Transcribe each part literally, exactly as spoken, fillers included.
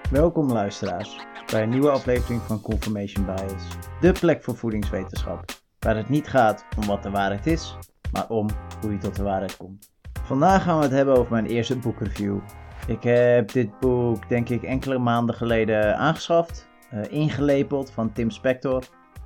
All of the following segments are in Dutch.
Welkom luisteraars bij een nieuwe aflevering van Confirmation Bias, de plek voor voedingswetenschap, waar het niet gaat om wat de waarheid is, maar om hoe je tot de waarheid komt. Vandaag gaan we het hebben over mijn eerste boekreview. Ik heb dit boek denk ik enkele maanden geleden aangeschaft, uh, ingelepeld van Tim Spector.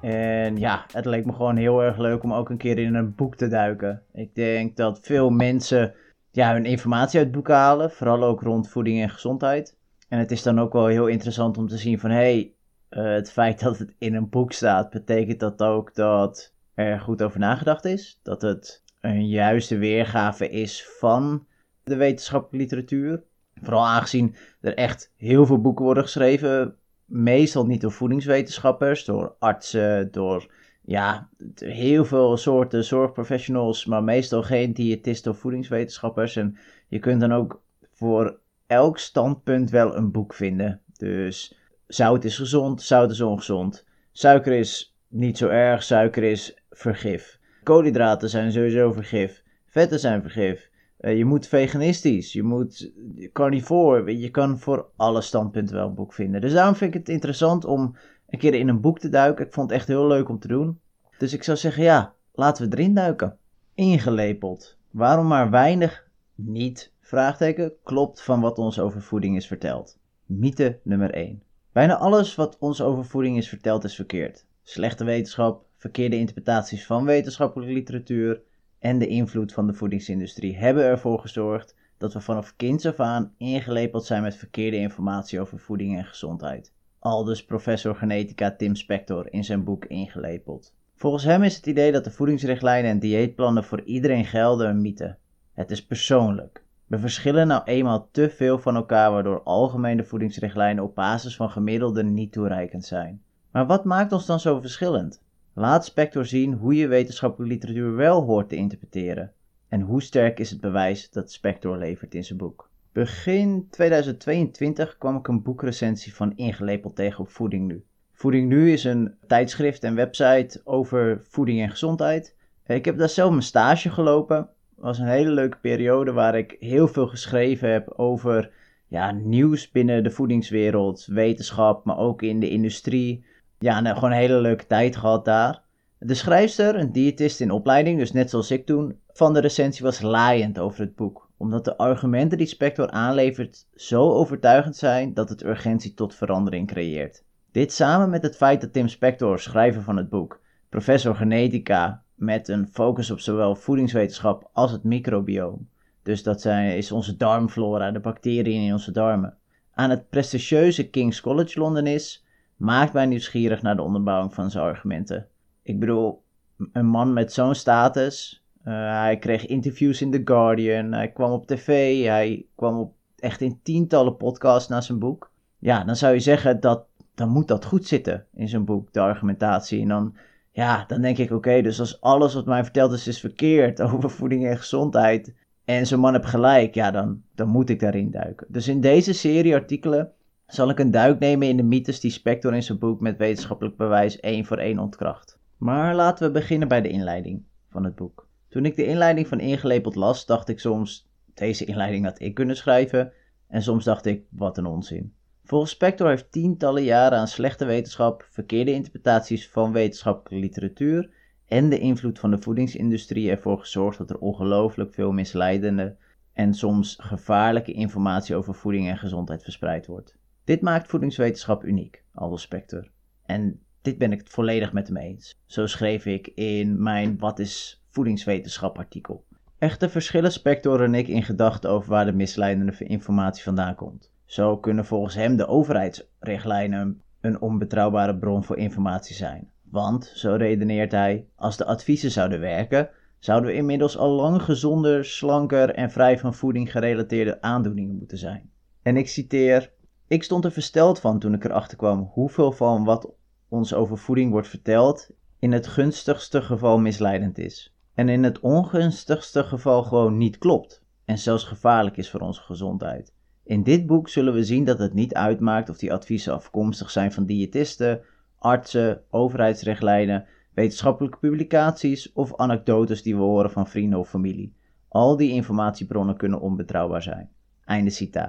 En ja, het leek me gewoon heel erg leuk om ook een keer in een boek te duiken. Ik denk dat veel mensen ja, hun informatie uit boeken halen, vooral ook rond voeding en gezondheid. En het is dan ook wel heel interessant om te zien van, hé, hey, uh, het feit dat het in een boek staat, betekent dat ook dat er goed over nagedacht is? Dat het een juiste weergave is van de wetenschappelijke literatuur? Vooral aangezien er echt heel veel boeken worden geschreven, meestal niet door voedingswetenschappers, door artsen, door ja, heel veel soorten zorgprofessionals, maar meestal geen diëtisten of voedingswetenschappers. En je kunt dan ook voor elk standpunt wel een boek vinden. Dus zout is gezond, zout is ongezond. Suiker is niet zo erg, suiker is vergif. Koolhydraten zijn sowieso vergif. Vetten zijn vergif. Uh, je moet veganistisch, je moet carnivore. Je kan voor alle standpunten wel een boek vinden. Dus daarom vind ik het interessant om een keer in een boek te duiken. Ik vond het echt heel leuk om te doen. Dus ik zou zeggen, ja, laten we erin duiken. Ingelepeld. Waarom maar weinig niet, vraagteken, klopt van wat ons over voeding is verteld? Mythe nummer één. Bijna alles wat ons over voeding is verteld is verkeerd. Slechte wetenschap, verkeerde interpretaties van wetenschappelijke literatuur en de invloed van de voedingsindustrie hebben ervoor gezorgd dat we vanaf kinds af aan ingelepeld zijn met verkeerde informatie over voeding en gezondheid. Aldus professor genetica Tim Spector in zijn boek Ingelepeld. Volgens hem is het idee dat de voedingsrichtlijnen en dieetplannen voor iedereen gelden een mythe. Het is persoonlijk. We verschillen nou eenmaal te veel van elkaar, waardoor algemene voedingsrichtlijnen op basis van gemiddelden niet toereikend zijn. Maar wat maakt ons dan zo verschillend? Laat Spector zien hoe je wetenschappelijke literatuur wel hoort te interpreteren. En hoe sterk is het bewijs dat Spector levert in zijn boek. Begin tweeduizend tweeëntwintig kwam ik een boekrecensie van Ingelepeld tegen op Voeding Nu. Voeding Nu is een tijdschrift en website over voeding en gezondheid. Ik heb daar zelf mijn stage gelopen. Het was een hele leuke periode waar ik heel veel geschreven heb over ja, nieuws binnen de voedingswereld, wetenschap, maar ook in de industrie. Ja, nou, gewoon een hele leuke tijd gehad daar. De schrijfster, een diëtist in opleiding, dus net zoals ik toen, van de recensie was laaiend over het boek. Omdat de argumenten die Spector aanlevert zo overtuigend zijn dat het urgentie tot verandering creëert. Dit samen met het feit dat Tim Spector, schrijver van het boek, professor genetica, met een focus op zowel voedingswetenschap als het microbioom, dus dat zijn, is onze darmflora, de bacteriën in onze darmen, aan het prestigieuze King's College Londen is, maakt mij nieuwsgierig naar de onderbouwing van zijn argumenten. Ik bedoel, een man met zo'n status, uh, hij kreeg interviews in The Guardian, hij kwam op tv, hij kwam op echt in tientallen podcasts na zijn boek. Ja, dan zou je zeggen dat, dan moet dat goed zitten in zijn boek, de argumentatie. En dan, ja, dan denk ik, oké, okay, dus als alles wat mij verteld is, is verkeerd over voeding en gezondheid, en zo'n man heeft gelijk, ja, dan, dan moet ik daarin duiken. Dus in deze serie artikelen zal ik een duik nemen in de mythes die Spector in zijn boek met wetenschappelijk bewijs één voor één ontkracht. Maar laten we beginnen bij de inleiding van het boek. Toen ik de inleiding van Ingelepeld las, dacht ik soms, deze inleiding had ik kunnen schrijven, en soms dacht ik, wat een onzin. Volgens Spector heeft tientallen jaren aan slechte wetenschap, verkeerde interpretaties van wetenschappelijke literatuur en de invloed van de voedingsindustrie ervoor gezorgd dat er ongelooflijk veel misleidende en soms gevaarlijke informatie over voeding en gezondheid verspreid wordt. Dit maakt voedingswetenschap uniek, aldus Spector. En dit ben ik het volledig met hem eens. Zo schreef ik in mijn Wat is voedingswetenschap artikel. Echter verschillen Spector en ik in gedachten over waar de misleidende informatie vandaan komt. Zo kunnen volgens hem de overheidsrichtlijnen een onbetrouwbare bron voor informatie zijn. Want, zo redeneert hij, als de adviezen zouden werken, zouden we inmiddels al lang gezonder, slanker en vrij van voeding gerelateerde aandoeningen moeten zijn. En ik citeer: ik stond er versteld van toen ik erachter kwam hoeveel van wat ons over voeding wordt verteld in het gunstigste geval misleidend is. En in het ongunstigste geval gewoon niet klopt en zelfs gevaarlijk is voor onze gezondheid. In dit boek zullen we zien dat het niet uitmaakt of die adviezen afkomstig zijn van diëtisten, artsen, overheidsrichtlijnen, wetenschappelijke publicaties of anekdotes die we horen van vrienden of familie. Al die informatiebronnen kunnen onbetrouwbaar zijn. Einde citaat.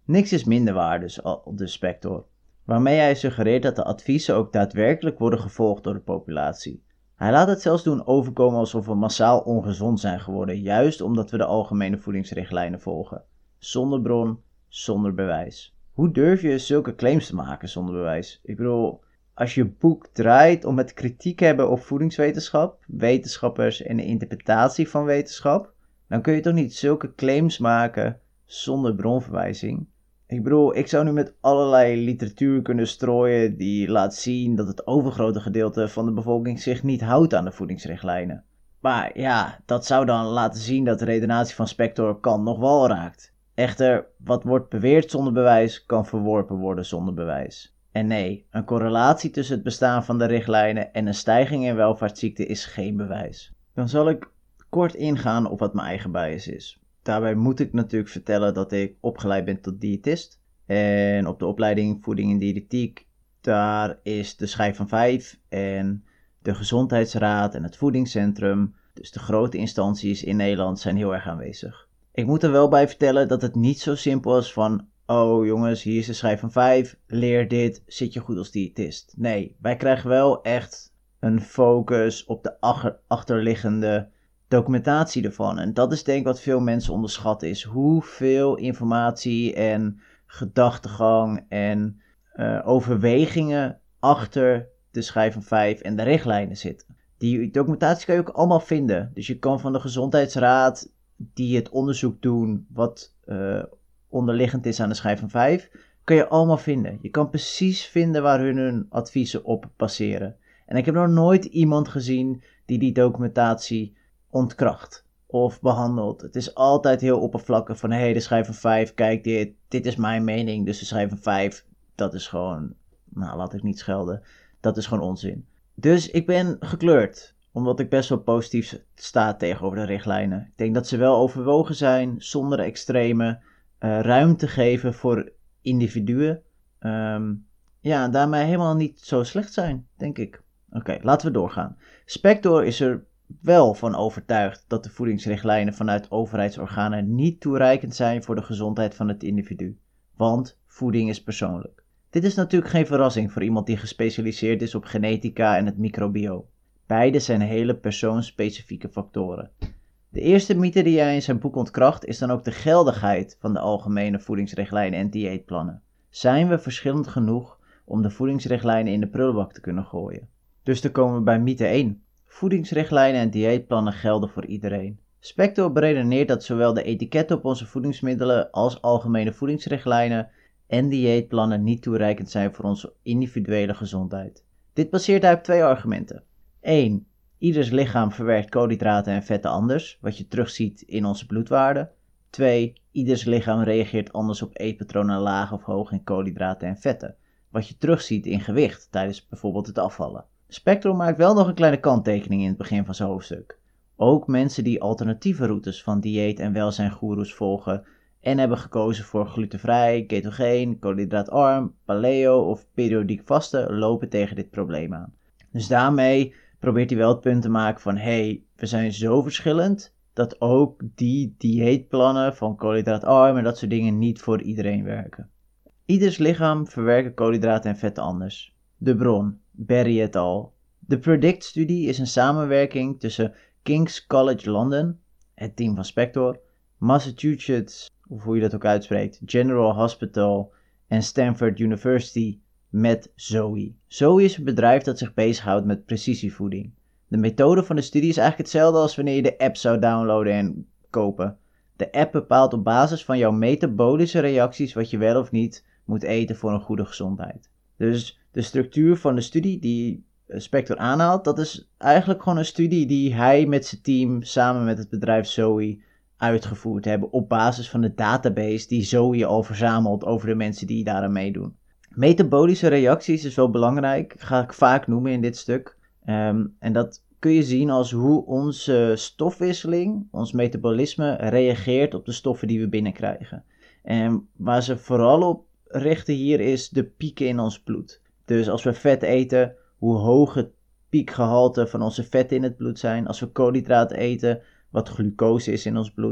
Niks is minder waar dus, al de Spector, waarmee hij suggereert dat de adviezen ook daadwerkelijk worden gevolgd door de populatie. Hij laat het zelfs doen overkomen alsof we massaal ongezond zijn geworden, juist omdat we de algemene voedingsrichtlijnen volgen. Zonder bron, zonder bewijs. Hoe durf je zulke claims te maken zonder bewijs? Ik bedoel, als je boek draait om het kritiek te hebben op voedingswetenschap, wetenschappers en de interpretatie van wetenschap, dan kun je toch niet zulke claims maken zonder bronverwijzing? Ik bedoel, ik zou nu met allerlei literatuur kunnen strooien die laat zien dat het overgrote gedeelte van de bevolking zich niet houdt aan de voedingsrichtlijnen. Maar ja, dat zou dan laten zien dat de redenatie van Spector kant nog wal raakt. Echter, wat wordt beweerd zonder bewijs, kan verworpen worden zonder bewijs. En nee, een correlatie tussen het bestaan van de richtlijnen en een stijging in welvaartsziekten is geen bewijs. Dan zal ik kort ingaan op wat mijn eigen bias is. Daarbij moet ik natuurlijk vertellen dat ik opgeleid ben tot diëtist. En op de opleiding voeding en diëtetiek, daar is de schijf van vijf en de gezondheidsraad en het voedingscentrum, dus de grote instanties in Nederland, zijn heel erg aanwezig. Ik moet er wel bij vertellen dat het niet zo simpel is van, oh jongens, hier is de schijf van vijf, leer dit, zit je goed als diëtist. Nee, wij krijgen wel echt een focus op de achter- achterliggende documentatie ervan. En dat is denk ik wat veel mensen onderschatten is. Hoeveel informatie en gedachtegang en uh, overwegingen achter de schijf van vijf en de richtlijnen zitten. Die documentatie kan je ook allemaal vinden. Dus je kan van de gezondheidsraad die het onderzoek doen wat uh, onderliggend is aan de schijf van vijf, kan je allemaal vinden. Je kan precies vinden waar hun, hun adviezen op passeren. En ik heb nog nooit iemand gezien die die documentatie ontkracht of behandelt. Het is altijd heel oppervlakkig van, hé, hey, de schijf van vijf, kijk dit, dit is mijn mening, dus de schijf van vijf, dat is gewoon, nou, laat ik niet schelden, dat is gewoon onzin. Dus ik ben gekleurd, omdat ik best wel positief sta tegenover de richtlijnen. Ik denk dat ze wel overwogen zijn, zonder extreme uh, ruimte geven voor individuen. Um, ja, en daarmee helemaal niet zo slecht zijn, denk ik. Oké, okay, laten we doorgaan. Spector is er wel van overtuigd dat de voedingsrichtlijnen vanuit overheidsorganen niet toereikend zijn voor de gezondheid van het individu. Want voeding is persoonlijk. Dit is natuurlijk geen verrassing voor iemand die gespecialiseerd is op genetica en het microbioom. Beide zijn hele persoonsspecifieke factoren. De eerste mythe die hij in zijn boek ontkracht is dan ook de geldigheid van de algemene voedingsrichtlijnen en dieetplannen. Zijn we verschillend genoeg om de voedingsrichtlijnen in de prullenbak te kunnen gooien? Dus dan komen we bij mythe één. Voedingsrichtlijnen en dieetplannen gelden voor iedereen. Spector beredeneert dat zowel de etiketten op onze voedingsmiddelen als algemene voedingsrichtlijnen en dieetplannen niet toereikend zijn voor onze individuele gezondheid. Dit baseert hij op twee argumenten. één. Ieders lichaam verwerkt koolhydraten en vetten anders, wat je terugziet in onze bloedwaarden. twee. Ieders lichaam reageert anders op eetpatronen laag of hoog in koolhydraten en vetten, wat je terugziet in gewicht tijdens bijvoorbeeld het afvallen. Spector maakt wel nog een kleine kanttekening in het begin van zijn hoofdstuk. Ook mensen die alternatieve routes van dieet en welzijngoeroes volgen en hebben gekozen voor glutenvrij, ketogeen, koolhydraatarm, paleo of periodiek vasten lopen tegen dit probleem aan. Dus daarmee probeert hij wel het punt te maken van, hé, hey, we zijn zo verschillend dat ook die dieetplannen van koolhydraatarm en dat soort dingen niet voor iedereen werken. Ieders lichaam verwerkt koolhydraten en vetten anders. De bron, Berry et al. De PREDICT-studie is een samenwerking tussen King's College London, het team van Spector, Massachusetts, of hoe je dat ook uitspreekt, General Hospital en Stanford University met Zoe. Zoe is een bedrijf dat zich bezighoudt met precisievoeding. De methode van de studie is eigenlijk hetzelfde als wanneer je de app zou downloaden en kopen. De app bepaalt op basis van jouw metabolische reacties wat je wel of niet moet eten voor een goede gezondheid. Dus de structuur van de studie die Spector aanhaalt, dat is eigenlijk gewoon een studie die hij met zijn team samen met het bedrijf Zoe uitgevoerd hebben op basis van de database die Zoe al verzamelt over de mensen die daaraan meedoen. Metabolische reacties is wel belangrijk, ga ik vaak noemen in dit stuk. Um, en dat kun je zien als hoe onze stofwisseling, ons metabolisme, reageert op de stoffen die we binnenkrijgen. En waar ze vooral op richten hier is de pieken in ons bloed. Dus als we vet eten, hoe hoog het piekgehalte van onze vetten in het bloed zijn. Als we koolhydraten eten, wat glucose is in ons bloed.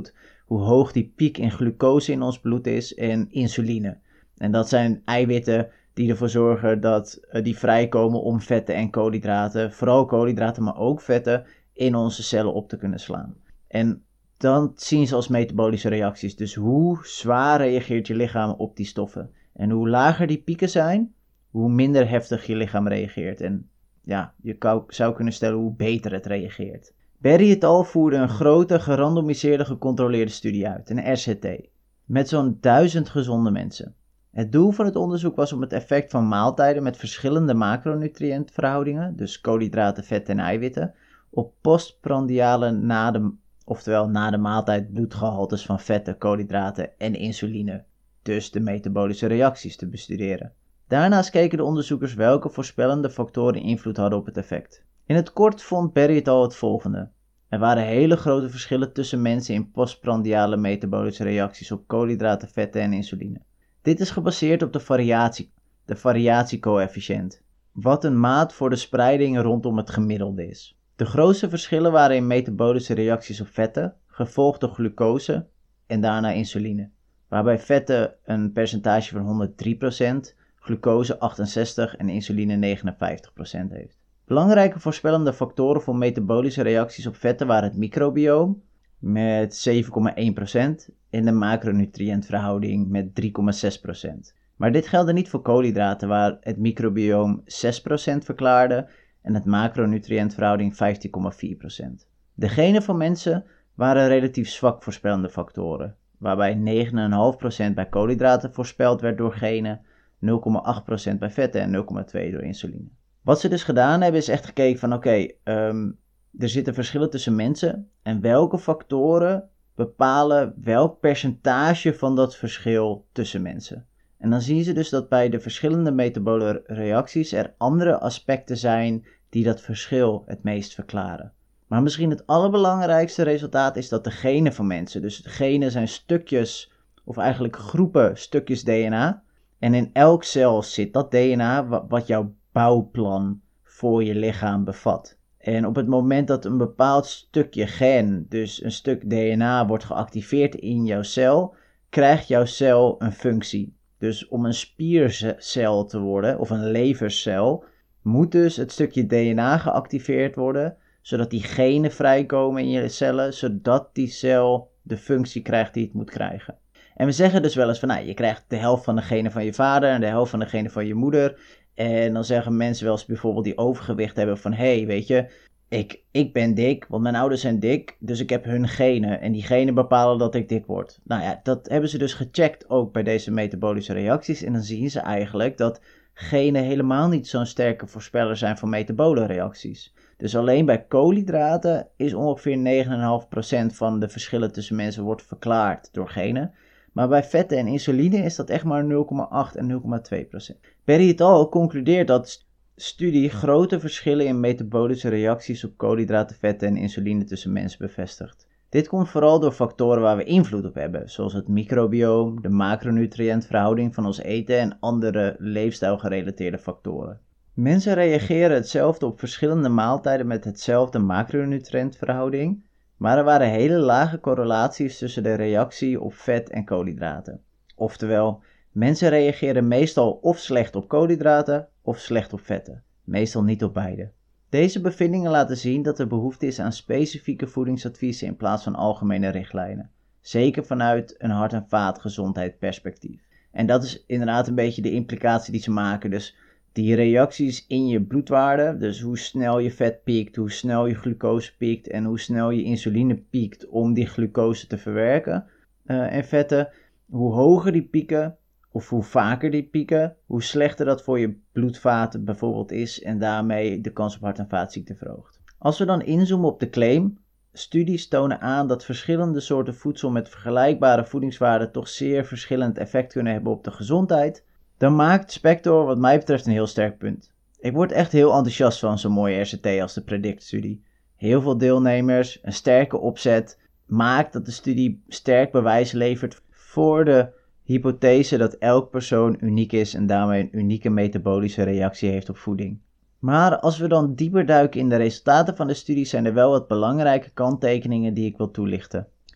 hoe hoog die piek in glucose in ons bloed is en insuline. En dat zijn eiwitten die ervoor zorgen dat uh, die vrijkomen om vetten en koolhydraten, vooral koolhydraten, maar ook vetten, in onze cellen op te kunnen slaan. En dan zien ze als metabolische reacties. Dus hoe zwaar reageert je lichaam op die stoffen? En hoe lager die pieken zijn, hoe minder heftig je lichaam reageert. En ja, je zou kunnen stellen hoe beter het reageert. Berry et al. Voerde een grote, gerandomiseerde, gecontroleerde studie uit, een R C T, met zo'n duizend gezonde mensen. Het doel van het onderzoek was om het effect van maaltijden met verschillende macronutriëntverhoudingen, dus koolhydraten, vetten en eiwitten, op postprandiale na de, oftewel na de maaltijd bloedgehaltes van vetten, koolhydraten en insuline, dus de metabolische reacties, te bestuderen. Daarnaast keken de onderzoekers welke voorspellende factoren invloed hadden op het effect. In het kort vond Berry et al. Het volgende. Er waren hele grote verschillen tussen mensen in postprandiale metabolische reacties op koolhydraten, vetten en insuline. Dit is gebaseerd op de variatie, de variatiecoëfficiënt, wat een maat voor de spreiding rondom het gemiddelde is. De grootste verschillen waren in metabolische reacties op vetten, gevolgd door glucose en daarna insuline, waarbij vetten een percentage van honderddrie procent, glucose achtenzestig procent en insuline negenenvijftig procent heeft. Belangrijke voorspellende factoren voor metabolische reacties op vetten waren het microbioom met zeven komma één procent en de macronutriëntverhouding met drie komma zes procent. Maar dit geldde niet voor koolhydraten, waar het microbioom zes procent verklaarde en het macronutriëntverhouding vijftien komma vier procent. De genen van mensen waren relatief zwak voorspellende factoren, waarbij negen komma vijf procent bij koolhydraten voorspeld werd door genen, nul komma acht procent bij vetten en nul komma twee procent door insuline. Wat ze dus gedaan hebben is echt gekeken van oké, okay, um, er zitten verschillen tussen mensen en welke factoren bepalen welk percentage van dat verschil tussen mensen. En dan zien ze dus dat bij de verschillende metabole reacties er andere aspecten zijn die dat verschil het meest verklaren. Maar misschien het allerbelangrijkste resultaat is dat de genen van mensen, dus de genen zijn stukjes of eigenlijk groepen stukjes D N A. En in elk cel zit dat D N A wat jouw bouwplan voor je lichaam bevat. En op het moment dat een bepaald stukje gen, dus een stuk D N A, wordt geactiveerd in jouw cel, krijgt jouw cel een functie. Dus om een spiercel te worden, of een levercel, moet dus het stukje D N A geactiveerd worden, zodat die genen vrijkomen in je cellen, zodat die cel de functie krijgt die het moet krijgen. En we zeggen dus wel eens van, nou, je krijgt de helft van de genen van je vader en de helft van de genen van je moeder. En dan zeggen mensen wel eens bijvoorbeeld die overgewicht hebben van, hé, hey, weet je, ik, ik ben dik, want mijn ouders zijn dik, dus ik heb hun genen. En die genen bepalen dat ik dik word. Nou ja, dat hebben ze dus gecheckt ook bij deze metabolische reacties. En dan zien ze eigenlijk dat genen helemaal niet zo'n sterke voorspeller zijn van metabole reacties. Dus alleen bij koolhydraten is ongeveer negen komma vijf procent van de verschillen tussen mensen wordt verklaard door genen. Maar bij vetten en insuline is dat echt maar nul komma acht en nul komma twee procent. Berry et al. Concludeert dat studie grote verschillen in metabolische reacties op koolhydraten, vetten en insuline tussen mensen bevestigt. Dit komt vooral door factoren waar we invloed op hebben, zoals het microbioom, de macronutriëntverhouding van ons eten en andere leefstijlgerelateerde factoren. Mensen reageren hetzelfde op verschillende maaltijden met hetzelfde macronutriëntverhouding, maar er waren hele lage correlaties tussen de reactie op vet en koolhydraten. Oftewel, mensen reageren meestal of slecht op koolhydraten of slecht op vetten, meestal niet op beide. Deze bevindingen laten zien dat er behoefte is aan specifieke voedingsadviezen in plaats van algemene richtlijnen, zeker vanuit een hart- en vaatgezondheidsperspectief. En dat is inderdaad een beetje de implicatie die ze maken, dus die reacties in je bloedwaarde, dus hoe snel je vet piekt, hoe snel je glucose piekt en hoe snel je insuline piekt om die glucose te verwerken uh, en vetten, hoe hoger die pieken of hoe vaker die pieken, hoe slechter dat voor je bloedvaten bijvoorbeeld is en daarmee de kans op hart- en vaatziekten verhoogt. Als we dan inzoomen op de claim, studies tonen aan dat verschillende soorten voedsel met vergelijkbare voedingswaarden toch zeer verschillend effect kunnen hebben op de gezondheid, dan maakt Spector wat mij betreft een heel sterk punt. Ik word echt heel enthousiast van zo'n mooie R C T als de PREDICT-studie. Heel veel deelnemers, een sterke opzet, maakt dat de studie sterk bewijs levert voor de hypothese dat elk persoon uniek is en daarmee een unieke metabolische reactie heeft op voeding. Maar als we dan dieper duiken in de resultaten van de studie, zijn er wel wat belangrijke kanttekeningen die ik wil toelichten.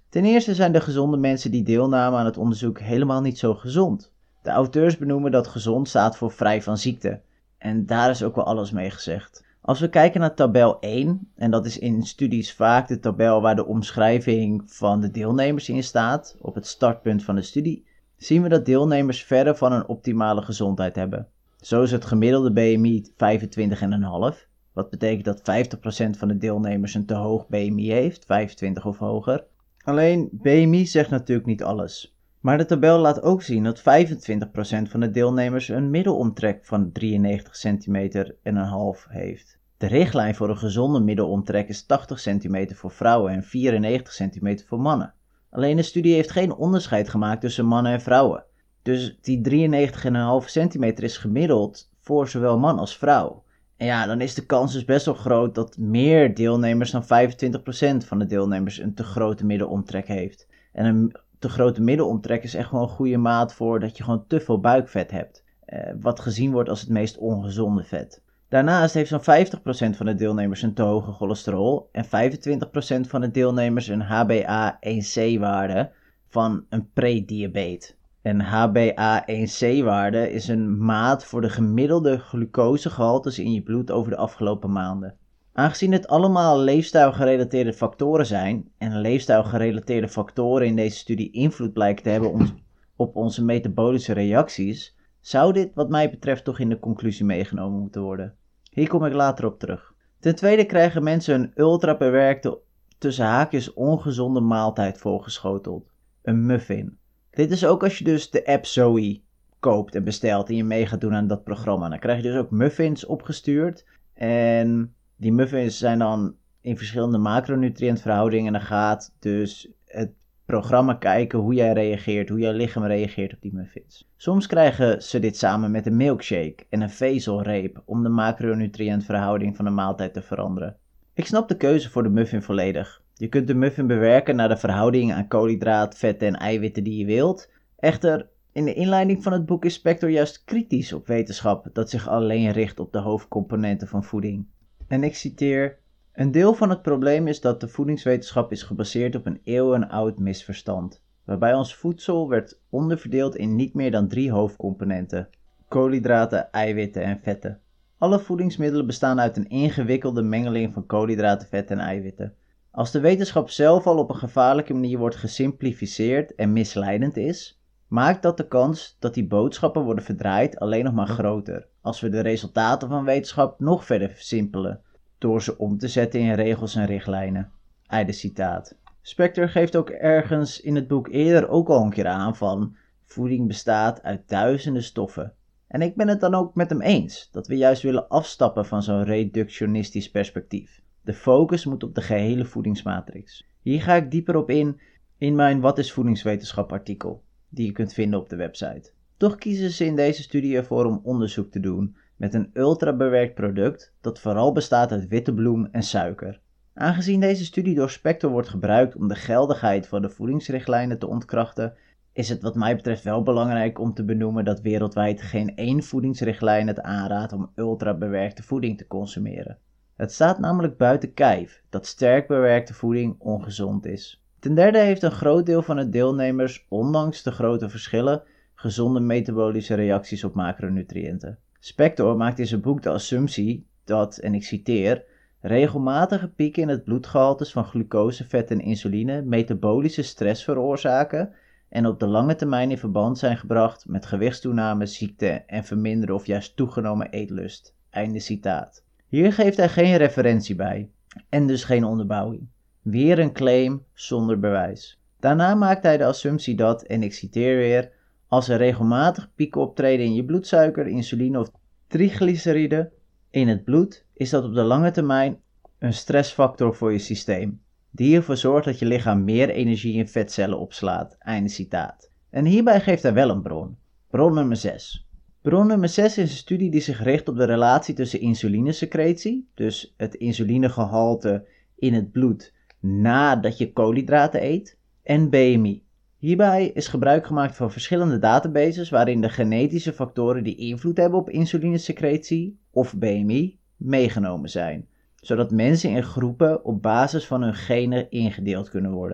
Ten eerste zijn de gezonde mensen die deelnamen aan het onderzoek helemaal niet zo gezond. De auteurs benoemen dat gezond staat voor vrij van ziekte. En daar is ook wel alles mee gezegd. Als we kijken naar tabel één, en dat is in studies vaak de tabel waar de omschrijving van de deelnemers in staat, op het startpunt van de studie, zien we dat deelnemers verre van een optimale gezondheid hebben. Zo is het gemiddelde B M I vijfentwintig komma vijf, wat betekent dat vijftig procent van de deelnemers een te hoog B M I heeft, vijfentwintig of hoger. Alleen B M I zegt natuurlijk niet alles. Maar de tabel laat ook zien dat vijfentwintig procent van de deelnemers een middelomtrek van drieënnegentig centimeter en een half heeft. De richtlijn voor een gezonde middelomtrek is tachtig centimeter voor vrouwen en vierennegentig centimeter voor mannen. Alleen de studie heeft geen onderscheid gemaakt tussen mannen en vrouwen. Dus die drieënnegentig komma vijf centimeter is gemiddeld voor zowel man als vrouw. En ja, dan is de kans dus best wel groot dat meer deelnemers dan vijfentwintig procent van de deelnemers een te grote middelomtrek heeft. En een te grote middelomtrek is echt gewoon een goede maat voor dat je gewoon te veel buikvet hebt. Eh, wat gezien wordt als het meest ongezonde vet. Daarnaast heeft zo'n vijftig procent van de deelnemers een te hoge cholesterol en vijfentwintig procent van de deelnemers een H b A één C waarde van een prediabeet. Een H b A één C waarde is een maat voor de gemiddelde glucosegehaltes in je bloed over de afgelopen maanden. Aangezien het allemaal leefstijlgerelateerde factoren zijn en leefstijlgerelateerde factoren in deze studie invloed blijken te hebben op onze metabolische reacties, zou dit wat mij betreft toch in de conclusie meegenomen moeten worden. Hier kom ik later op terug. Ten tweede krijgen mensen een ultra bewerkte, tussen haakjes ongezonde maaltijd voorgeschoteld. Een muffin. Dit is ook als je dus de app Zoe koopt en bestelt en je mee gaat doen aan dat programma. Dan krijg je dus ook muffins opgestuurd en die muffins zijn dan in verschillende macronutriëntverhoudingen en dan gaat dus het programma kijken hoe jij reageert, hoe jouw lichaam reageert op die muffins. Soms krijgen ze dit samen met een milkshake en een vezelreep om de macronutriëntverhouding van de maaltijd te veranderen. Ik snap de keuze voor de muffin volledig. Je kunt de muffin bewerken naar de verhouding aan koolhydraat, vetten en eiwitten die je wilt. Echter, in de inleiding van het boek is Spector juist kritisch op wetenschap dat zich alleen richt op de hoofdcomponenten van voeding. En ik citeer: een deel van het probleem is dat de voedingswetenschap is gebaseerd op een eeuwenoud misverstand, waarbij ons voedsel werd onderverdeeld in niet meer dan drie hoofdcomponenten: koolhydraten, eiwitten en vetten. Alle voedingsmiddelen bestaan uit een ingewikkelde mengeling van koolhydraten, vetten en eiwitten. Als de wetenschap zelf al op een gevaarlijke manier wordt gesimplificeerd en misleidend is, maakt dat de kans dat die boodschappen worden verdraaid alleen nog maar groter, als we de resultaten van wetenschap nog verder versimpelen, door ze om te zetten in regels en richtlijnen. Einde citaat. Spector geeft ook ergens in het boek eerder ook al een keer aan van voeding bestaat uit duizenden stoffen. En ik ben het dan ook met hem eens, dat we juist willen afstappen van zo'n reductionistisch perspectief. De focus moet op de gehele voedingsmatrix. Hier ga ik dieper op in in mijn Wat is voedingswetenschap artikel, die je kunt vinden op de website. Toch kiezen ze in deze studie ervoor om onderzoek te doen met een ultrabewerkt product dat vooral bestaat uit witte bloem en suiker. Aangezien deze studie door Spector wordt gebruikt om de geldigheid van de voedingsrichtlijnen te ontkrachten, is het wat mij betreft wel belangrijk om te benoemen dat wereldwijd geen één voedingsrichtlijn het aanraadt om ultrabewerkte voeding te consumeren. Het staat namelijk buiten kijf dat sterk bewerkte voeding ongezond is. Ten derde heeft een groot deel van de deelnemers, ondanks de grote verschillen, gezonde metabolische reacties op macronutriënten. Spector maakt in zijn boek de assumptie dat, en ik citeer, regelmatige pieken in het bloedgehaltes van glucose, vet en insuline metabolische stress veroorzaken en op de lange termijn in verband zijn gebracht met gewichtstoename, ziekte en verminderde of juist toegenomen eetlust. Einde citaat. Hier geeft hij geen referentie bij en dus geen onderbouwing. Weer een claim zonder bewijs. Daarna maakt hij de assumptie dat, en ik citeer weer, als er regelmatig pieken optreden in je bloedsuiker, insuline of triglyceride in het bloed, is dat op de lange termijn een stressfactor voor je systeem, die ervoor zorgt dat je lichaam meer energie in vetcellen opslaat. Einde citaat. En hierbij geeft hij wel een bron. Bron nummer zes. Bron nummer zes is een studie die zich richt op de relatie tussen insulinesecretie, dus het insulinegehalte in het bloed nadat je koolhydraten eet, en B M I. Hierbij is gebruik gemaakt van verschillende databases waarin de genetische factoren die invloed hebben op insulinesecretie, of B M I, meegenomen zijn, zodat mensen in groepen op basis van hun genen ingedeeld kunnen worden.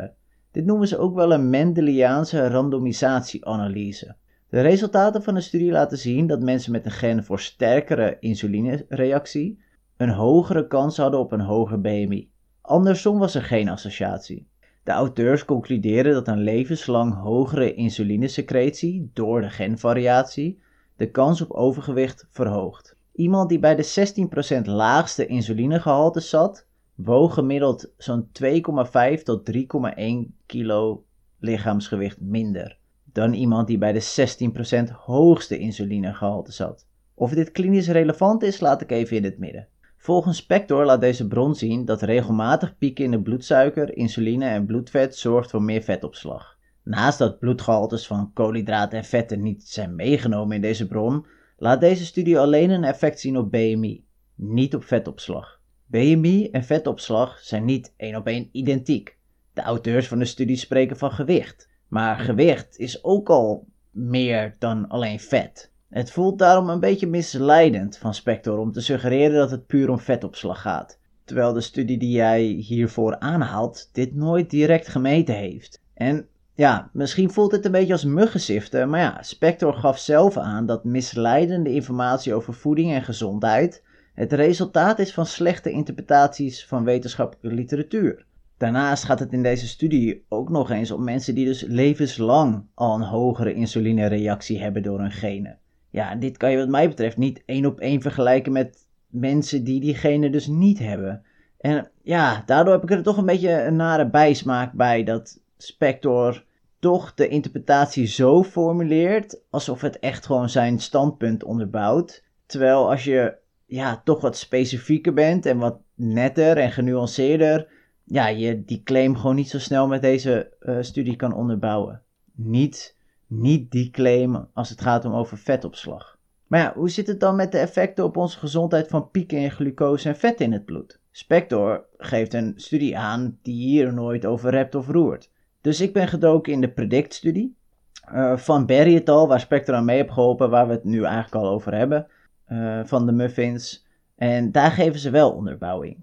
Dit noemen ze ook wel een Mendeliaanse randomisatieanalyse. De resultaten van de studie laten zien dat mensen met een gen voor sterkere insulinereactie een hogere kans hadden op een hoger B M I. Andersom was er geen associatie. De auteurs concluderen dat een levenslang hogere insulinesecretie door de genvariatie de kans op overgewicht verhoogt. Iemand die bij de zestien procent laagste insulinegehalte zat, woog gemiddeld zo'n twee komma vijf tot drie komma één kilo lichaamsgewicht minder dan iemand die bij de zestien procent hoogste insulinegehalte zat. Of dit klinisch relevant is, laat ik even in het midden. Volgens Spector laat deze bron zien dat regelmatig pieken in de bloedsuiker, insuline en bloedvet zorgt voor meer vetopslag. Naast dat bloedgehaltes van koolhydraten en vetten niet zijn meegenomen in deze bron, laat deze studie alleen een effect zien op B M I, niet op vetopslag. B M I en vetopslag zijn niet één op één identiek. De auteurs van de studie spreken van gewicht, maar gewicht is ook al meer dan alleen vet. Het voelt daarom een beetje misleidend van Spector om te suggereren dat het puur om vetopslag gaat, terwijl de studie die jij hiervoor aanhaalt dit nooit direct gemeten heeft. En ja, misschien voelt het een beetje als muggenziften, maar ja, Spector gaf zelf aan dat misleidende informatie over voeding en gezondheid het resultaat is van slechte interpretaties van wetenschappelijke literatuur. Daarnaast gaat het in deze studie ook nog eens om mensen die dus levenslang al een hogere insulinereactie hebben door hun genen. Ja, dit kan je wat mij betreft niet één op één vergelijken met mensen die die genen dus niet hebben. En ja, daardoor heb ik er toch een beetje een nare bijsmaak bij dat Spector toch de interpretatie zo formuleert alsof het echt gewoon zijn standpunt onderbouwt. Terwijl als je ja, toch wat specifieker bent en wat netter en genuanceerder, ja, je die claim gewoon niet zo snel met deze uh, studie kan onderbouwen. Niet, niet die claim als het gaat om over vetopslag. Maar ja, hoe zit het dan met de effecten op onze gezondheid van pieken in glucose en vet in het bloed? Spector geeft een studie aan die hier nooit over rept of roert. Dus ik ben gedoken in de PREDICT-studie uh, van Berry et al, waar Spector aan mee heeft geholpen, waar we het nu eigenlijk al over hebben, uh, van de muffins. En daar geven ze wel onderbouwing.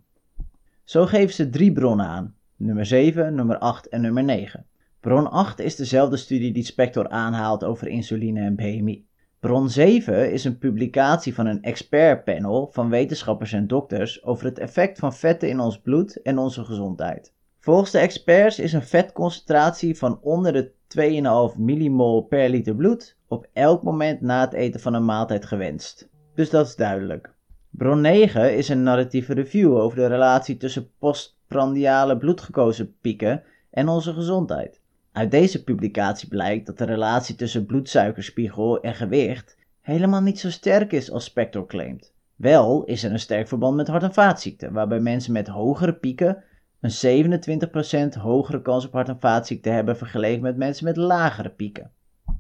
Zo geven ze drie bronnen aan, nummer zeven, nummer acht en nummer negen. Bron acht is dezelfde studie die Spector aanhaalt over insuline en B M I. Bron zeven is een publicatie van een expertpanel van wetenschappers en dokters over het effect van vetten in ons bloed en onze gezondheid. Volgens de experts is een vetconcentratie van onder de twee komma vijf millimol per liter bloed op elk moment na het eten van een maaltijd gewenst. Dus dat is duidelijk. Bron negen is een narratieve review over de relatie tussen postprandiale bloedglucosepieken en onze gezondheid. Uit deze publicatie blijkt dat de relatie tussen bloedsuikerspiegel en gewicht helemaal niet zo sterk is als Spector claimt. Wel is er een sterk verband met hart- en vaatziekten, waarbij mensen met hogere pieken een zevenentwintig procent hogere kans op hart- en vaatziekten hebben vergeleken met mensen met lagere pieken.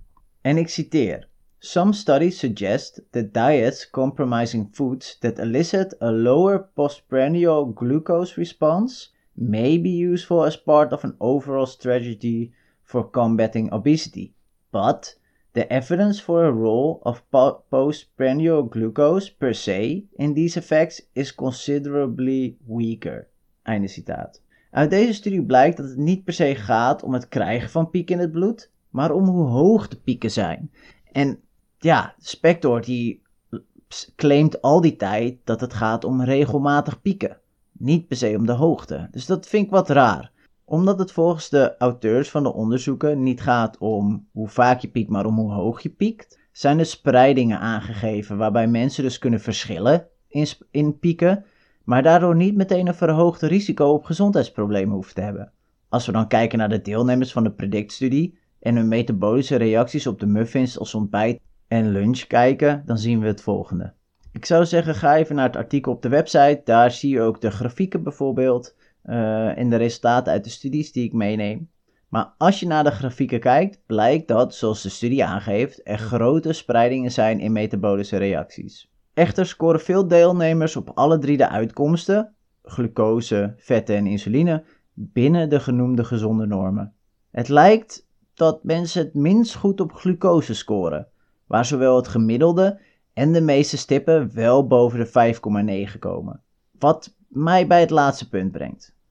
En ik citeer: Some studies suggest that diets compromising foods that elicit a lower postprandial glucose response may be useful as part of an overall strategy for combating obesity, but the evidence for a role of po- postprandial glucose per se in these effects is considerably weaker. Einde citaat. Uit deze studie blijkt dat het niet per se gaat om het krijgen van pieken in het bloed, maar om hoe hoog de pieken zijn. En ja, Spector die claimt al die tijd dat het gaat om regelmatig pieken. Niet per se om de hoogte. Dus dat vind ik wat raar. Omdat het volgens de auteurs van de onderzoeken niet gaat om hoe vaak je piekt, maar om hoe hoog je piekt, zijn er spreidingen aangegeven waarbij mensen dus kunnen verschillen in, in pieken, maar daardoor niet meteen een verhoogd risico op gezondheidsproblemen hoeven te hebben. Als we dan kijken naar de deelnemers van de PREDICT-studie en hun metabolische reacties op de muffins als ontbijt en lunch kijken, dan zien we het volgende. Ik zou zeggen, ga even naar het artikel op de website. Daar zie je ook de grafieken bijvoorbeeld uh, en de resultaten uit de studies die ik meeneem. Maar als je naar de grafieken kijkt, blijkt dat, zoals de studie aangeeft, er grote spreidingen zijn in metabolische reacties. Echter scoren veel deelnemers op alle drie de uitkomsten, glucose, vetten en insuline, binnen de genoemde gezonde normen. Het lijkt dat mensen het minst goed op glucose scoren, waar zowel het gemiddelde en de meeste stippen wel boven de vijf komma negen komen. Wat mij bij het laatste punt brengt.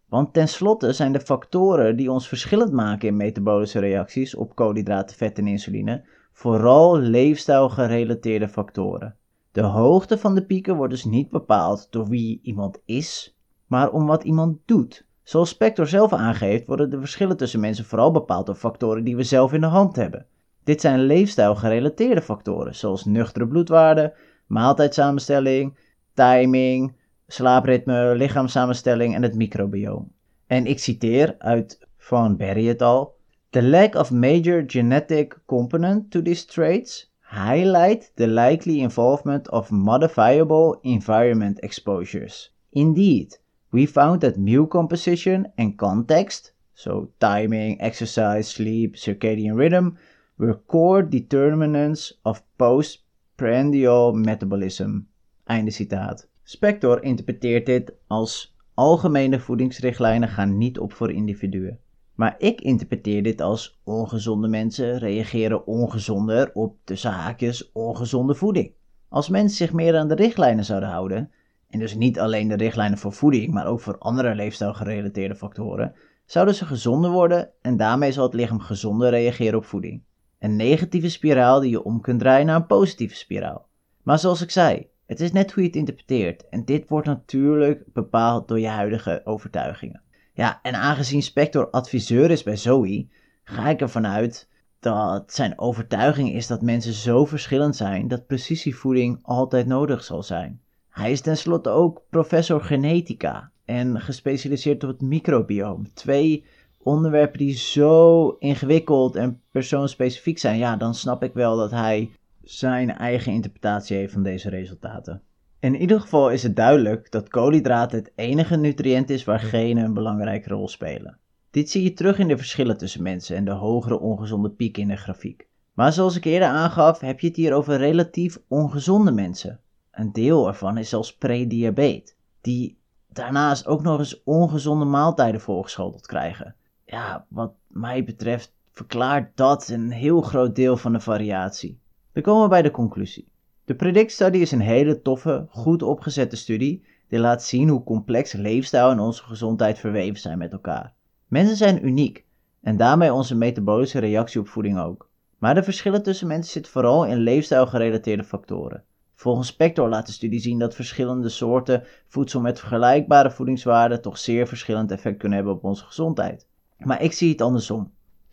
Want tenslotte zijn de factoren die ons verschillend maken in metabolische reacties op koolhydraten, vet en insuline vooral leefstijlgerelateerde factoren. De hoogte van de pieken wordt dus niet bepaald door wie iemand is, maar om wat iemand doet. Zoals Spector zelf aangeeft, worden de verschillen tussen mensen vooral bepaald door factoren die we zelf in de hand hebben. Dit zijn leefstijlgerelateerde factoren, zoals nuchtere bloedwaarde, maaltijdsamenstelling, timing, slaapritme, lichaamssamenstelling en het microbioom. En ik citeer uit Van Berry et al. The lack of major genetic component to these traits highlight the likely involvement of modifiable environment exposures. Indeed, we found that meal composition and context, so timing, exercise, sleep, circadian rhythm, were core determinants of postprandial metabolism. Einde citaat. Spector interpreteert dit als algemene voedingsrichtlijnen gaan niet op voor individuen. Maar ik interpreteer dit als ongezonde mensen reageren ongezonder op tussen haakjes ongezonde voeding. Als mensen zich meer aan de richtlijnen zouden houden, en dus niet alleen de richtlijnen voor voeding, maar ook voor andere leefstijlgerelateerde factoren, zouden ze gezonder worden en daarmee zal het lichaam gezonder reageren op voeding. Een negatieve spiraal die je om kunt draaien naar een positieve spiraal. Maar zoals ik zei, het is net hoe je het interpreteert en dit wordt natuurlijk bepaald door je huidige overtuigingen. Ja, en aangezien Spector adviseur is bij Zoe, ga ik ervan uit dat zijn overtuiging is dat mensen zo verschillend zijn dat precisievoeding altijd nodig zal zijn. Hij is tenslotte ook professor genetica en gespecialiseerd op het microbioom. Twee onderwerpen die zo ingewikkeld en persoonsspecifiek zijn, ja, dan snap ik wel dat hij zijn eigen interpretatie heeft van deze resultaten. In ieder geval is het duidelijk dat koolhydraten het enige nutriënt is waar genen een belangrijke rol spelen. Dit zie je terug in de verschillen tussen mensen en de hogere ongezonde pieken in de grafiek. Maar zoals ik eerder aangaf, heb je het hier over relatief ongezonde mensen. Een deel ervan is zelfs prediabetes, die daarnaast ook nog eens ongezonde maaltijden voorgeschoteld krijgen. Ja, wat mij betreft verklaart dat een heel groot deel van de variatie. Dan komen we bij de conclusie. De PREDICT Study is een hele toffe, goed opgezette studie die laat zien hoe complex leefstijl en onze gezondheid verweven zijn met elkaar. Mensen zijn uniek en daarmee onze metabolische reactie op voeding ook. Maar de verschillen tussen mensen zitten vooral in leefstijlgerelateerde factoren. Volgens Spector laat de studie zien dat verschillende soorten voedsel met vergelijkbare voedingswaarden toch zeer verschillend effect kunnen hebben op onze gezondheid. Maar ik zie het andersom.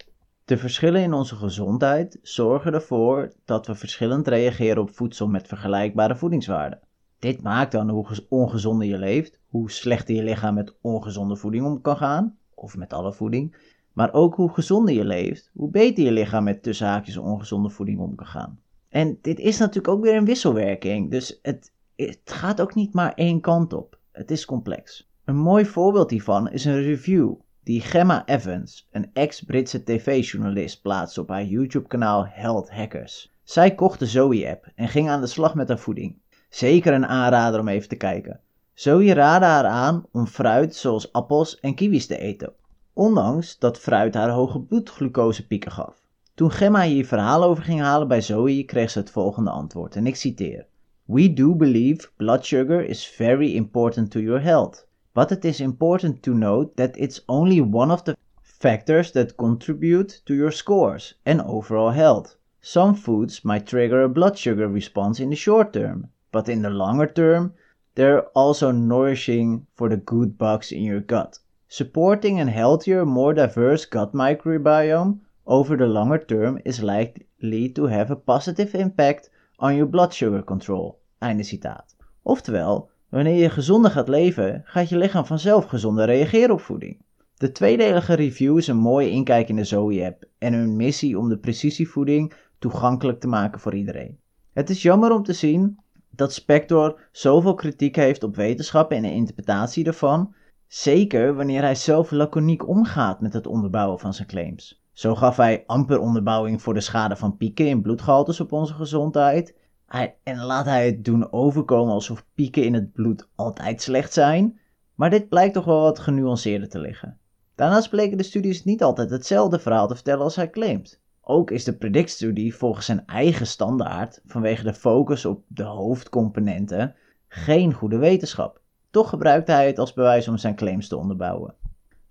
De verschillen in onze gezondheid zorgen ervoor dat we verschillend reageren op voedsel met vergelijkbare voedingswaarden. Dit maakt dan hoe ongezonder je leeft, hoe slechter je lichaam met ongezonde voeding om kan gaan, of met alle voeding, maar ook hoe gezonder je leeft, hoe beter je lichaam met tussen haakjes ongezonde voeding om kan gaan. En dit is natuurlijk ook weer een wisselwerking, dus het, het gaat ook niet maar één kant op. Het is complex. Een mooi voorbeeld hiervan is een review die Gemma Evans, een ex-Britse tv-journalist, plaatste op haar YouTube-kanaal Health Hackers. Zij kocht de Zoe-app en ging aan de slag met haar voeding. Zeker een aanrader om even te kijken. Zoe raadde haar aan om fruit zoals appels en kiwis te eten, ondanks dat fruit haar hoge bloedglucosepieken gaf. Toen Gemma hier verhaal over ging halen bij Zoe, kreeg ze het volgende antwoord, en ik citeer: We do believe blood sugar is very important to your health, but it is important to note that it's only one of the factors that contribute to your scores and overall health. Some foods might trigger a blood sugar response in the short term, but in the longer term, they're also nourishing for the good bugs in your gut. Supporting a healthier, more diverse gut microbiome over the longer term is likely to have a positive impact on your blood sugar control. Einde citaat. Oftewel, wanneer je gezonder gaat leven, gaat je lichaam vanzelf gezonder reageren op voeding. De tweedelige review is een mooie inkijk in de Zoe-app en hun missie om de precisievoeding toegankelijk te maken voor iedereen. Het is jammer om te zien dat Spector zoveel kritiek heeft op wetenschap en de interpretatie ervan, zeker wanneer hij zelf laconiek omgaat met het onderbouwen van zijn claims. Zo gaf hij amper onderbouwing voor de schade van pieken in bloedgehaltes op onze gezondheid. Hij, en laat hij het doen overkomen alsof pieken in het bloed altijd slecht zijn. Maar dit blijkt toch wel wat genuanceerder te liggen. Daarnaast bleken de studies niet altijd hetzelfde verhaal te vertellen als hij claimt. Ook is de PREDICT-studie volgens zijn eigen standaard, vanwege de focus op de hoofdcomponenten, geen goede wetenschap. Toch gebruikte hij het als bewijs om zijn claims te onderbouwen.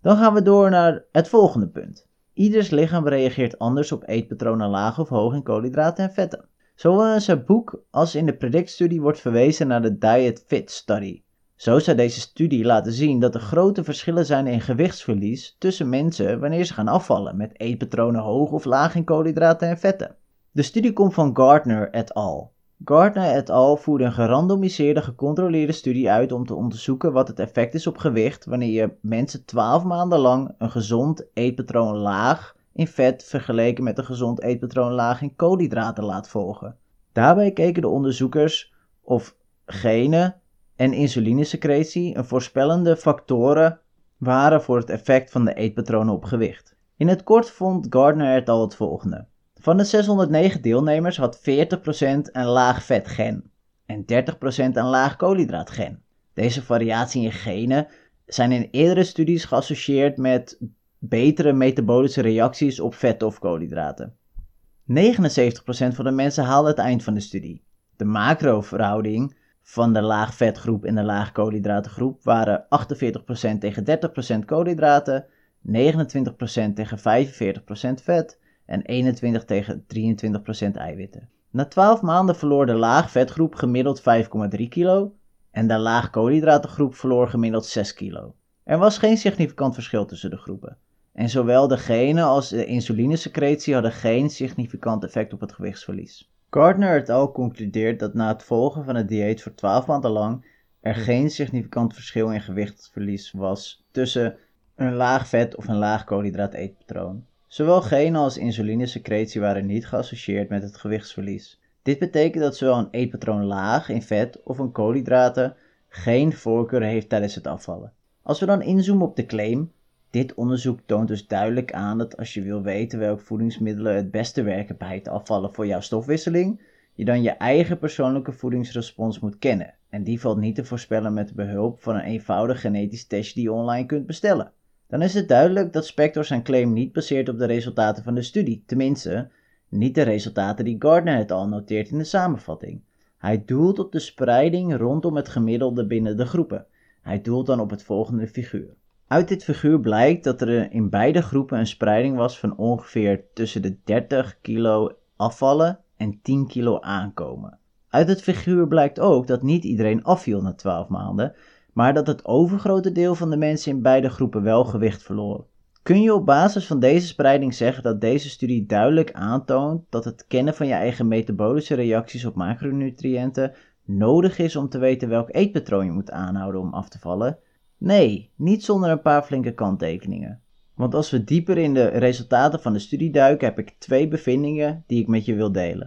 Dan gaan we door naar het volgende punt. Ieders lichaam reageert anders op eetpatronen laag of hoog in koolhydraten en vetten. Zowel in zijn boek als in de PREDICT-studie wordt verwezen naar de Diet Fit Study. Zo zou deze studie laten zien dat er grote verschillen zijn in gewichtsverlies tussen mensen wanneer ze gaan afvallen met eetpatronen hoog of laag in koolhydraten en vetten. De studie komt van Gardner et al. Gardner et al voerde een gerandomiseerde gecontroleerde studie uit om te onderzoeken wat het effect is op gewicht wanneer je mensen twaalf maanden lang een gezond eetpatroon laag in vet vergeleken met een gezond eetpatroon laag in koolhydraten laat volgen. Daarbij keken de onderzoekers of genen en insulinesecretie een voorspellende factoren waren voor het effect van de eetpatronen op gewicht. In het kort vond Gardner et al het volgende. Van de zeshonderdnegen deelnemers had veertig procent een laag vetgen en dertig procent een laag koolhydraatgen. Deze variatie in genen zijn in eerdere studies geassocieerd met betere metabolische reacties op vetten of koolhydraten. negenenzeventig procent van de mensen haalde het eind van de studie. De macroverhouding van de laag vetgroep en de laag koolhydratengroep waren achtenveertig procent tegen dertig procent koolhydraten, negenentwintig procent tegen vijfenveertig procent vet en eenentwintig tegen drieëntwintig procent eiwitten. Na twaalf maanden verloor de laag vetgroep gemiddeld vijf komma drie kilo en de laag koolhydratengroep verloor gemiddeld zes kilo. Er was geen significant verschil tussen de groepen. En zowel de genen als de insulinesecretie hadden geen significant effect op het gewichtsverlies. Gardner et al concludeert dat na het volgen van het dieet voor twaalf maanden lang er geen significant verschil in gewichtsverlies was tussen een laag vet of een laag koolhydraat eetpatroon. Zowel genen als insulinesecretie waren niet geassocieerd met het gewichtsverlies. Dit betekent dat zowel een eetpatroon laag in vet of een koolhydraten geen voorkeur heeft tijdens het afvallen. Als we dan inzoomen op de claim, dit onderzoek toont dus duidelijk aan dat als je wil weten welke voedingsmiddelen het beste werken bij het afvallen voor jouw stofwisseling, je dan je eigen persoonlijke voedingsrespons moet kennen. En die valt niet te voorspellen met behulp van een eenvoudig genetisch testje die je online kunt bestellen. Dan is het duidelijk dat Spector zijn claim niet baseert op de resultaten van de studie, tenminste, niet de resultaten die Gardner et al noteert in de samenvatting. Hij doelt op de spreiding rondom het gemiddelde binnen de groepen. Hij doelt dan op het volgende figuur. Uit dit figuur blijkt dat er in beide groepen een spreiding was van ongeveer tussen de dertig kilo afvallen en tien kilo aankomen. Uit het figuur blijkt ook dat niet iedereen afviel na twaalf maanden, maar dat het overgrote deel van de mensen in beide groepen wel gewicht verloor. Kun je op basis van deze spreiding zeggen dat deze studie duidelijk aantoont dat het kennen van je eigen metabolische reacties op macronutriënten nodig is om te weten welk eetpatroon je moet aanhouden om af te vallen? Nee, niet zonder een paar flinke kanttekeningen. Want als we dieper in de resultaten van de studie duiken, heb ik twee bevindingen die ik met je wil delen.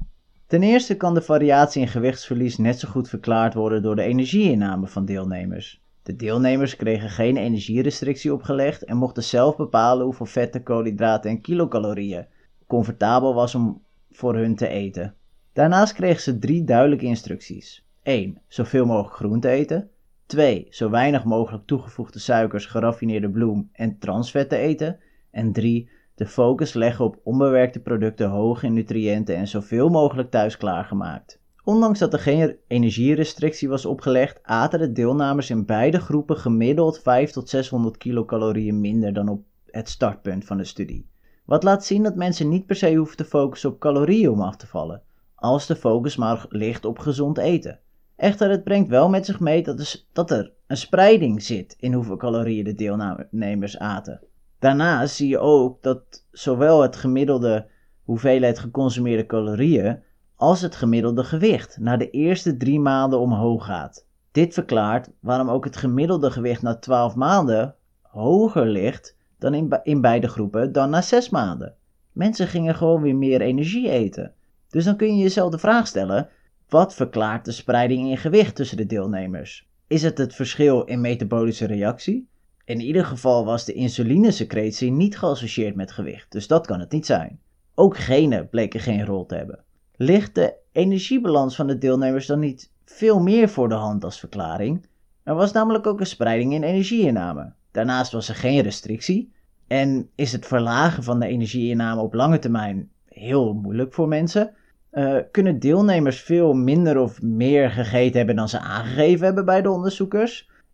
Ten eerste kan de variatie in gewichtsverlies net zo goed verklaard worden door de energieinname van deelnemers. De deelnemers kregen geen energierestrictie opgelegd en mochten zelf bepalen hoeveel vetten, koolhydraten en kilocalorieën comfortabel was om voor hun te eten. Daarnaast kregen ze drie duidelijke instructies. één. Zoveel mogelijk groente eten. twee. Zo weinig mogelijk toegevoegde suikers, geraffineerde bloem en transvetten eten. En drie. De focus leggen op onbewerkte producten hoog in nutriënten en zoveel mogelijk thuis klaargemaakt. Ondanks dat er geen energierestrictie was opgelegd, aten de deelnemers in beide groepen gemiddeld vijfhonderd tot zeshonderd kilocalorieën minder dan op het startpunt van de studie. Wat laat zien dat mensen niet per se hoeven te focussen op calorieën om af te vallen, als de focus maar ligt op gezond eten. Echter, het brengt wel met zich mee dat er, dat er een spreiding zit in hoeveel calorieën de deelnemers aten. Daarnaast zie je ook dat zowel het gemiddelde hoeveelheid geconsumeerde calorieën als het gemiddelde gewicht na de eerste drie maanden omhoog gaat. Dit verklaart waarom ook het gemiddelde gewicht na twaalf maanden hoger ligt dan in, be- in beide groepen dan na zes maanden. Mensen gingen gewoon weer meer energie eten. Dus dan kun je jezelf de vraag stellen, wat verklaart de spreiding in gewicht tussen de deelnemers? Is het het verschil in metabolische reactie? In ieder geval was de insulinesecretie niet geassocieerd met gewicht, dus dat kan het niet zijn. Ook genen bleken geen rol te hebben. Ligt de energiebalans van de deelnemers dan niet veel meer voor de hand als verklaring? Er was namelijk ook een spreiding in energieinname. Daarnaast was er geen restrictie en is het verlagen van de energieinname op lange termijn heel moeilijk voor mensen. Uh, kunnen deelnemers veel minder of meer gegeten hebben dan ze aangegeven hebben bij de onderzoekers?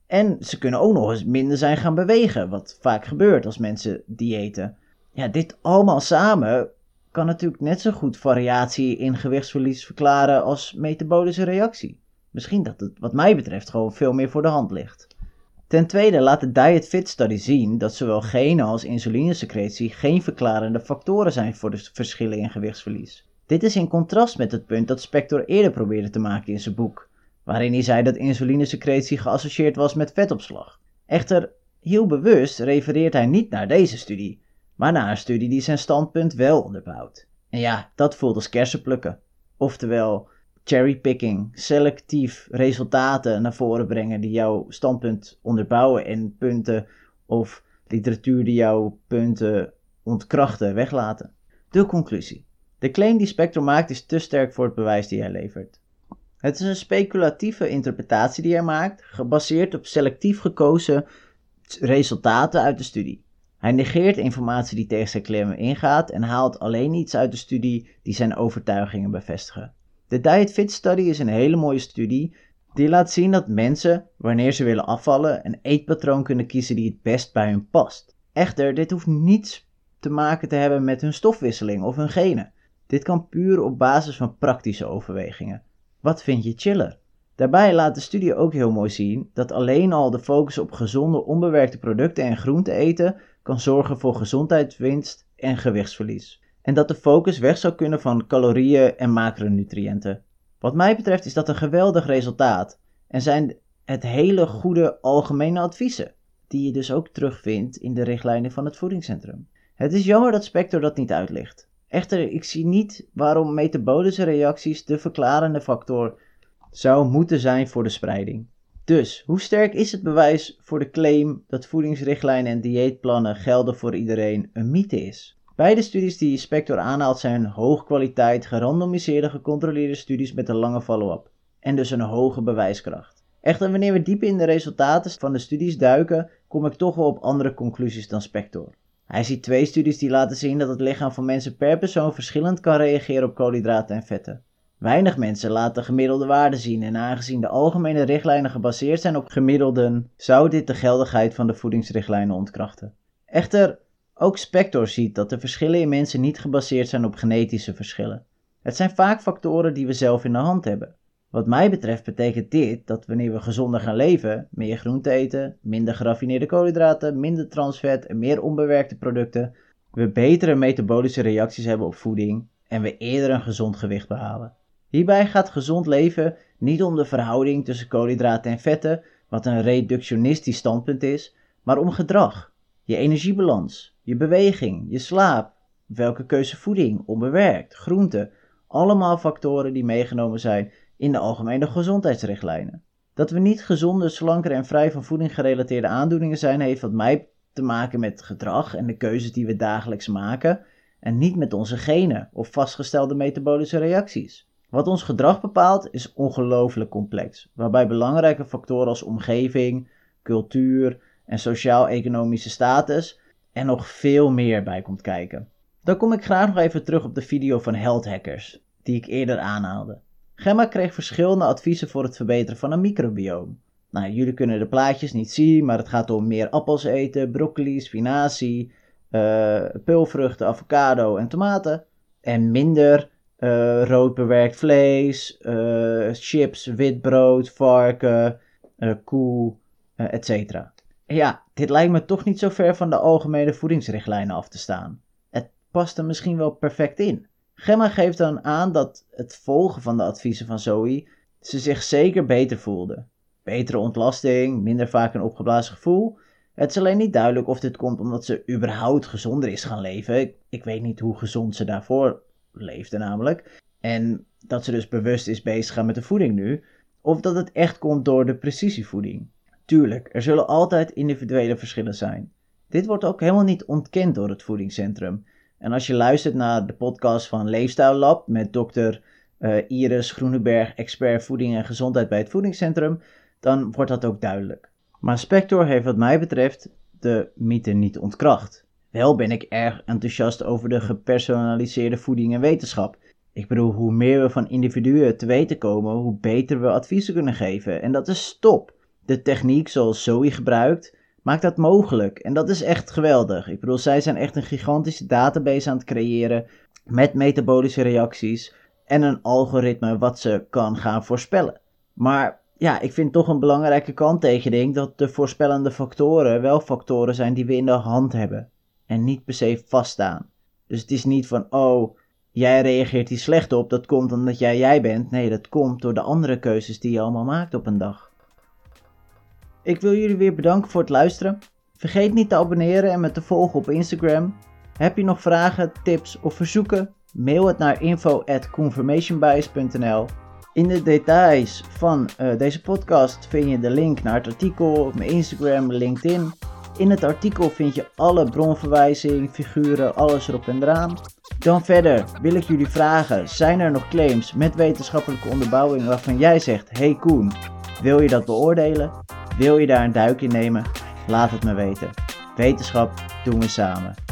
En ze kunnen ook nog eens minder zijn gaan bewegen, wat vaak gebeurt als mensen diëten. Ja, dit allemaal samen kan natuurlijk net zo goed variatie in gewichtsverlies verklaren als metabolische reactie. Misschien dat het wat mij betreft gewoon veel meer voor de hand ligt. Ten tweede laat de Diet Fit Study zien dat zowel genen als insulinesecretie geen verklarende factoren zijn voor de verschillen in gewichtsverlies. Dit is in contrast met het punt dat Spector eerder probeerde te maken in zijn boek, waarin hij zei dat insulinesecretie geassocieerd was met vetopslag. Echter, heel bewust refereert hij niet naar deze studie, maar naar een studie die zijn standpunt wel onderbouwt. En ja, dat voelt als kersenplukken. Oftewel, cherrypicking, selectief resultaten naar voren brengen die jouw standpunt onderbouwen en punten of literatuur die jouw punten ontkrachten weglaten. De conclusie. De claim die Spector maakt is te sterk voor het bewijs die hij levert. Het is een speculatieve interpretatie die hij maakt, gebaseerd op selectief gekozen resultaten uit de studie. Hij negeert informatie die tegen zijn claim ingaat en haalt alleen iets uit de studie die zijn overtuigingen bevestigen. De Diet Fit Study is een hele mooie studie die laat zien dat mensen, wanneer ze willen afvallen, een eetpatroon kunnen kiezen die het best bij hun past. Echter, dit hoeft niets te maken te hebben met hun stofwisseling of hun genen. Dit kan puur op basis van praktische overwegingen. Wat vind je chiller? Daarbij laat de studie ook heel mooi zien dat alleen al de focus op gezonde, onbewerkte producten en groenten eten kan zorgen voor gezondheidswinst en gewichtsverlies. En dat de focus weg zou kunnen van calorieën en macronutriënten. Wat mij betreft is dat een geweldig resultaat en zijn het hele goede algemene adviezen, die je dus ook terugvindt in de richtlijnen van het voedingscentrum. Het is jammer dat Spector dat niet uitlicht. Echter, ik zie niet waarom metabolische reacties de verklarende factor zou moeten zijn voor de spreiding. Dus, hoe sterk is het bewijs voor de claim dat voedingsrichtlijnen en dieetplannen gelden voor iedereen een mythe is? Beide studies die Spector aanhaalt zijn hoogkwaliteit, gerandomiseerde, gecontroleerde studies met een lange follow-up. En dus een hoge bewijskracht. Echter, wanneer we diep in de resultaten van de studies duiken, kom ik toch wel op andere conclusies dan Spector. Hij ziet twee studies die laten zien dat het lichaam van mensen per persoon verschillend kan reageren op koolhydraten en vetten. Weinig mensen laten gemiddelde waarden zien en aangezien de algemene richtlijnen gebaseerd zijn op gemiddelden, zou dit de geldigheid van de voedingsrichtlijnen ontkrachten. Echter, ook Spector ziet dat de verschillen in mensen niet gebaseerd zijn op genetische verschillen. Het zijn vaak factoren die we zelf in de hand hebben. Wat mij betreft betekent dit dat wanneer we gezonder gaan leven, meer groente eten, minder geraffineerde koolhydraten, minder transvet en meer onbewerkte producten, we betere metabolische reacties hebben op voeding en we eerder een gezond gewicht behalen. Hierbij gaat gezond leven niet om de verhouding tussen koolhydraten en vetten, wat een reductionistisch standpunt is, maar om gedrag, je energiebalans, je beweging, je slaap, welke keuze voeding, onbewerkt, groente, allemaal factoren die meegenomen zijn in de algemene gezondheidsrichtlijnen. Dat we niet gezonder, slanker en vrij van voeding gerelateerde aandoeningen zijn, heeft wat mij te maken met gedrag en de keuzes die we dagelijks maken en niet met onze genen of vastgestelde metabolische reacties. Wat ons gedrag bepaalt is ongelooflijk complex, waarbij belangrijke factoren als omgeving, cultuur en sociaal-economische status en nog veel meer bij komt kijken. Dan kom ik graag nog even terug op de video van Health Hackers, die ik eerder aanhaalde. Gemma kreeg verschillende adviezen voor het verbeteren van een microbioom. Nou, jullie kunnen de plaatjes niet zien, maar het gaat om meer appels eten, broccoli, spinazie, uh, peulvruchten, avocado en tomaten. En minder uh, rood bewerkt vlees, uh, chips, witbrood, varken, uh, koe, uh, et cetera. Ja, dit lijkt me toch niet zo ver van de algemene voedingsrichtlijnen af te staan. Het past er misschien wel perfect in. Gemma geeft dan aan dat het volgen van de adviezen van Zoe ze zich zeker beter voelde. Betere ontlasting, minder vaak een opgeblazen gevoel. Het is alleen niet duidelijk of dit komt omdat ze überhaupt gezonder is gaan leven. Ik, ik weet niet hoe gezond ze daarvoor leefde namelijk. En dat ze dus bewust is bezig gaan met de voeding nu. Of dat het echt komt door de precisievoeding. Tuurlijk, er zullen altijd individuele verschillen zijn. Dit wordt ook helemaal niet ontkend door het voedingscentrum. En als je luistert naar de podcast van Leefstijl Lab met dokter uh, Iris Groeneberg, expert voeding en gezondheid bij het voedingscentrum, dan wordt dat ook duidelijk. Maar Spector heeft wat mij betreft de mythe niet ontkracht. Wel ben ik erg enthousiast over de gepersonaliseerde voeding en wetenschap. Ik bedoel, hoe meer we van individuen te weten komen, hoe beter we adviezen kunnen geven. En dat is top. de techniek zoals Zoe gebruikt, maakt dat mogelijk. En dat is echt geweldig. Ik bedoel, zij zijn echt een gigantische database aan het creëren met metabolische reacties en een algoritme wat ze kan gaan voorspellen. Maar ja, ik vind toch een belangrijke kanttekening dat de voorspellende factoren wel factoren zijn die we in de hand hebben en niet per se vaststaan. Dus het is niet van, oh, jij reageert hier slecht op, dat komt omdat jij jij bent. Nee, dat komt door de andere keuzes die je allemaal maakt op een dag. Ik wil jullie weer bedanken voor het luisteren. Vergeet niet te abonneren en me te volgen op Instagram. Heb je nog vragen, tips of verzoeken? Mail het naar info at confirmationbias punt n l. In de details van uh, deze podcast vind je de link naar het artikel op mijn Instagram, LinkedIn. In het artikel vind je alle bronverwijzing, figuren, alles erop en eraan. Dan verder wil ik jullie vragen, zijn er nog claims met wetenschappelijke onderbouwing waarvan jij zegt, hey Koen, wil je dat beoordelen? Wil je daar een duik in nemen? Laat het me weten. Wetenschap doen we samen.